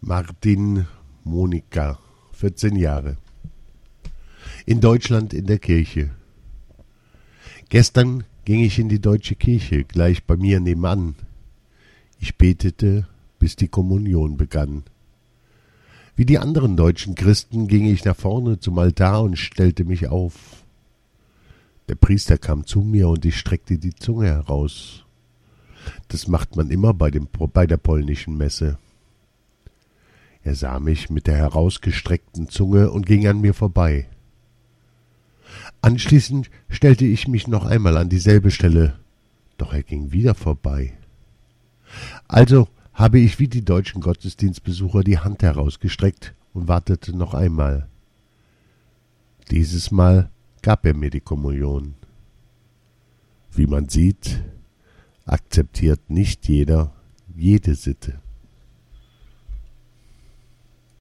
Martin Monika, 14 Jahre. In Deutschland in der Kirche. Gestern ging ich in die deutsche Kirche, gleich bei mir nebenan. Ich betete, bis die Kommunion begann. Wie die anderen deutschen Christen ging ich nach vorne zum Altar und stellte mich auf. Der Priester kam zu mir und ich streckte die Zunge heraus. Das macht man immer bei der polnischen Messe. Er sah mich mit der herausgestreckten Zunge und ging an mir vorbei. Anschließend stellte ich mich noch einmal an dieselbe Stelle, doch er ging wieder vorbei. Also habe ich wie die deutschen Gottesdienstbesucher die Hand herausgestreckt und wartete noch einmal. Dieses Mal gab er mir die Kommunion. Wie man sieht, akzeptiert nicht jeder jede Sitte.